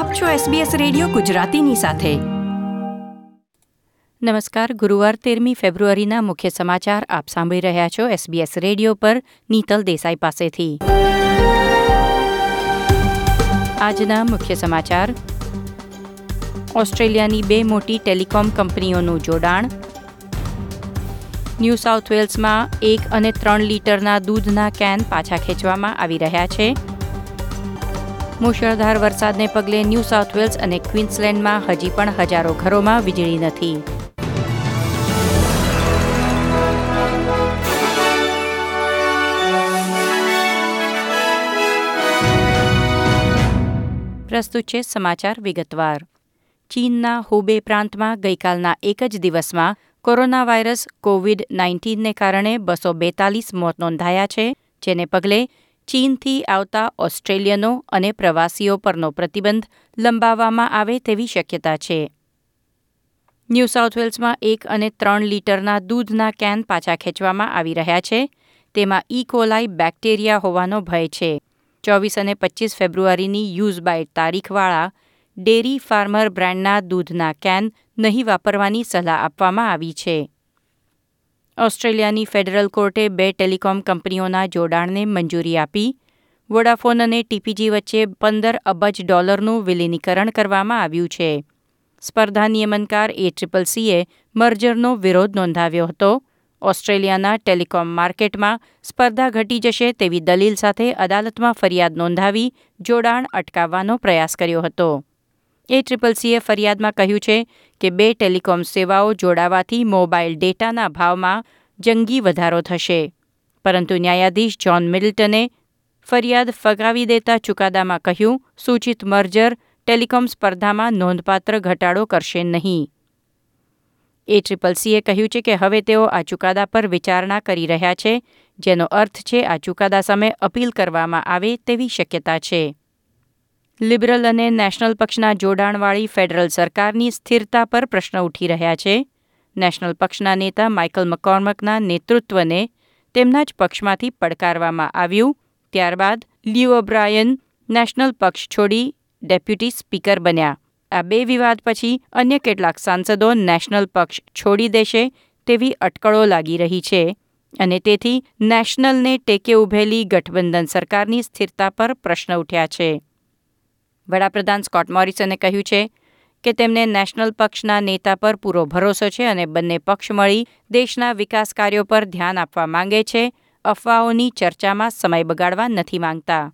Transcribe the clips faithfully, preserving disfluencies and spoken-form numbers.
આપ છો SBS radio ગુજરાતીની સાથે. નમસ્કાર. ગુરુવાર તેરમી ફેબ્રુઆરીના મુખ્ય સમાચાર આપ સાંભળી રહ્યા છો એસબીએસ રેડિયો પર નીતલ દેસાઈ પાસેથી. આજના મુખ્ય સમાચાર: ઓસ્ટ્રેલિયાની બે મોટી ટેલિકોમ કંપનીઓનું જોડાણ. ન્યૂ સાઉથ વેલ્સમાં એક અને ત્રણ લીટરના દૂધના કેન પાછા ખેંચવામાં આવી રહ્યા છે. મુશળધાર વરસાદને પગલે ન્યૂ સાઉથ વેલ્સ અને ક્વીન્સલેન્ડમાં હજી પણ હજારો ઘરોમાં વીજળી નથી. પ્રસ્તુત છે સમાચાર વિગતવાર. ચીનના હુબે પ્રાંતમાં ગઈકાલના એક જ દિવસમાં કોરોના વાયરસ કોવિડ નાઇન્ટીનને કારણે બસો બેતાલીસ મોત નોંધાયા છે, જેને પગલે ચીનથી આવતા ઓસ્ટ્રેલિયનો અને પ્રવાસીઓ પરનો પ્રતિબંધ લંબાવવામાં આવે તેવી શક્યતા છે. ન્યૂ સાઉથ વેલ્સમાં એક અને ત્રણ લીટરના દૂધના કેન પાછા ખેંચવામાં આવી રહ્યા છે. તેમાં ઈ કોલાઈ બેક્ટેરિયા હોવાનો ભય છે. ચોવીસ અને પચીસ ફેબ્રુઆરીની યુઝ બાય તારીખવાળા ડેરી ફાર્મર બ્રાન્ડના દૂધના કેન નહીં વાપરવાની સલાહ આપવામાં આવી છે. ઓસ્ટ્રેલિયાની ફેડરલ કોર્ટે બે ટેલિકોમ કંપનીઓના જોડાણને મંજૂરી આપી. વોડાફોન અને ટીપીજી વચ્ચે પંદર અબજ ડોલરનું વિલીનીકરણ કરવામાં આવ્યું છે. સ્પર્ધા નિયમનકાર એ ટ્રિપલ સીએ મર્જરનો વિરોધ નોંધાવ્યો હતો. ઓસ્ટ્રેલિયાના ટેલિકોમ માર્કેટમાં સ્પર્ધા ઘટી જશે તેવી દલીલ સાથે અદાલતમાં ફરિયાદ નોંધાવી જોડાણ અટકાવવાનો પ્રયાસ કર્યો હતો. એ ટ્રિપલ સીએ ફરિયાદમાં કહ્યું છે કે બે ટેલિકોમ સેવાઓ જોડાવાથી મોબાઈલ ડેટાના ભાવમાં જંગી વધારો થશે. પરંતુ ન્યાયાધીશ જ્હોન મિડલ્ટને ફરિયાદ ફગાવી દેતા ચુકાદામાં કહ્યું, સૂચિત મર્જર ટેલિકોમ સ્પર્ધામાં નોંધપાત્ર ઘટાડો કરશે નહીં. એ ટ્રિપલ સીએ કહ્યું છે કે હવે તેઓ આ ચુકાદા પર વિચારણા કરી રહ્યા છે, જેનો અર્થ છે આ ચુકાદા સામે અપીલ કરવામાં આવે તેવી શક્યતા છે. લિબરલ અને નેશનલ પક્ષના જોડાણવાળી ફેડરલ સરકારની સ્થિરતા પર પ્રશ્ન ઉઠી રહ્યા છે. નેશનલ પક્ષના નેતા માઇકલ મકોર્મકના નેતૃત્વને તેમના જ પક્ષમાંથી પડકારવામાં આવ્યું. ત્યારબાદ લ્યુ ઓબ્રાયન નેશનલ પક્ષ છોડી ડેપ્યુટી સ્પીકર બન્યા. આ બે વિવાદ પછી અન્ય કેટલાક સાંસદો નેશનલ પક્ષ છોડી દેશે તેવી અટકળો લાગી રહી છે અને તેથી નેશનલને ટેકે ઉભેલી ગઠબંધન સરકારની સ્થિરતા પર પ્રશ્ન ઉઠ્યા છે. વડાપ્રધાન સ્કોટ મોરિસને કહ્યું છે કે તેમને નેશનલ પક્ષના નેતા પર પૂરો ભરોસો છે અને બંને પક્ષ મળી દેશના વિકાસ કાર્યો પર ધ્યાન આપવા માંગે છે. અફવાઓની ચર્ચામાં સમય બગાડવા નથી માંગતા.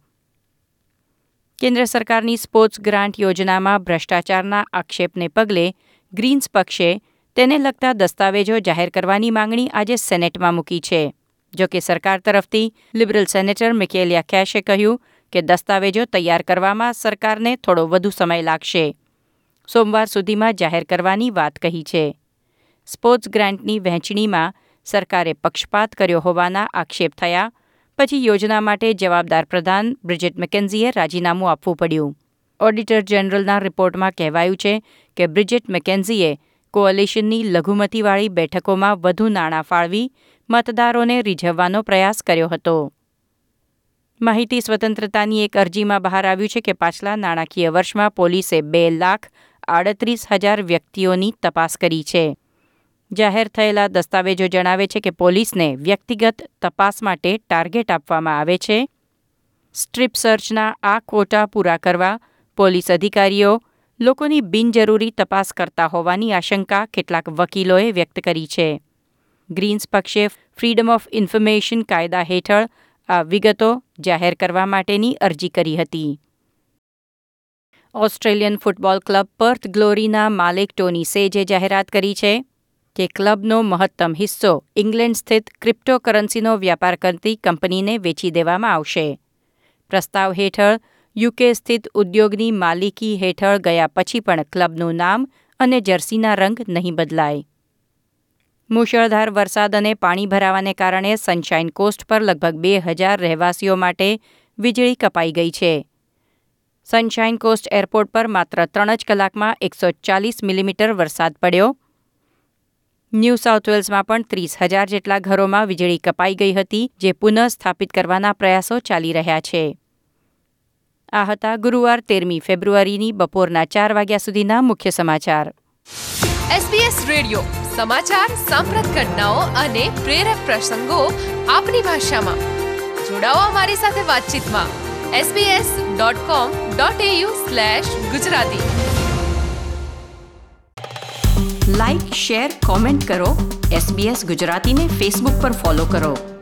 કેન્દ્ર સરકારની સ્પોર્ટ્સ ગ્રાન્ટ યોજનામાં ભ્રષ્ટાચારના આક્ષેપને પગલે ગ્રીન્સ પક્ષે તેને લગતા દસ્તાવેજો જાહેર કરવાની માંગણી આજે સેનેટમાં મૂકી છે. જોકે સરકાર તરફથી લિબરલ સેનેટર મિકેલિયા કેશે કહ્યું કે દસ્તાવેજો તૈયાર કરવામાં સરકારને થોડો વધુ સમય લાગશે. સોમવાર સુધીમાં જાહેર કરવાની વાત કહી છે. સ્પોર્ટ્સ ગ્રાન્ટની વહેંચણીમાં સરકારે પક્ષપાત કર્યો હોવાના આક્ષેપ થયા પછી યોજના માટે જવાબદાર પ્રધાન બ્રિજેટ મેકેન્ઝીએ રાજીનામું આપવું પડ્યું. ઓડિટર જનરલના રિપોર્ટમાં કહેવાયું છે કે બ્રિજેટ મેકેન્ઝીએ કોઅલિશનની લઘુમતીવાળી બેઠકોમાં વધુ નાણાં ફાળવી મતદારોને રીઝવવાનો પ્રયાસ કર્યો હતો. માહિતી સ્વતંત્રતાની એક અરજીમાં બહાર આવ્યું છે કે પાછલા નાણાકીય વર્ષમાં પોલીસે બે લાખ આડત્રીસ હજાર વ્યક્તિઓની તપાસ કરી છે. જાહેર થયેલા દસ્તાવેજો જણાવે છે કે પોલીસને વ્યક્તિગત તપાસ માટે ટાર્ગેટ આપવામાં આવે છે. સ્ટ્રીપ સર્ચના આ કોટા પૂરા કરવા પોલીસ અધિકારીઓ લોકોની બિનજરૂરી તપાસ કરતા હોવાની આશંકા કેટલાક વકીલોએ વ્યક્ત કરી છે. ગ્રીન્સ પક્ષે ફ્રીડમ ઓફ ઇન્ફોર્મેશન કાયદા હેઠળ આ વિગતો જાહેર કરવા માટેની અરજી કરી હતી. ઓસ્ટ્રેલિયન ફૂટબોલ ક્લબ પર્થ ગ્લોરીના માલિક ટોની સેજે જાહેરાત કરી છે કે ક્લબનો મહત્તમ હિસ્સો ઇંગ્લેન્ડ સ્થિત ક્રિપ્ટોકરન્સીનો વ્યાપાર કરતી કંપનીને વેચી દેવામાં આવશે. પ્રસ્તાવ હેઠળ યુકે સ્થિત ઉદ્યોગની માલિકી હેઠળ ગયા પછી પણ ક્લબનું નામ અને જર્સીના રંગ નહીં બદલાય. મુશળધાર વરસાદ અને પાણી ભરાવાને કારણે સનશાઇન કોસ્ટ પર લગભગ બે હજાર રહેવાસીઓ માટે વીજળી કપાઈ ગઈ છે. સનશાઇન કોસ્ટ એરપોર્ટ પર માત્ર ત્રણ જ કલાકમાં એકસો ચાલીસ મિલીમીટર વરસાદ પડ્યો. ન્યૂ સાઉથ વેલ્સમાં પણ ત્રીસ હજાર જેટલા ઘરોમાં વીજળી કપાઈ ગઈ હતી, જે પુનઃ સ્થાપિત કરવાના પ્રયાસો ચાલી રહ્યા છે. આ હતા ગુરુવાર તેરમી ફેબ્રુઆરીની બપોરના ચાર વાગ્યા સુધીના મુખ્ય સમાચાર. એસબીએસ રેડિયો સમાચાર, સાંપ્રત ઘટનાઓ અને પ્રેરક પ્રસંગો આપની ભાષામાં. જોડાઓ અમારી સાથે વાતચીતમાં SBS dot com dot AU slash Gujarati. Like, share, comment કરો. એસબીએસ ગુજરાતીને ફેસબુક પર ફોલો કરો.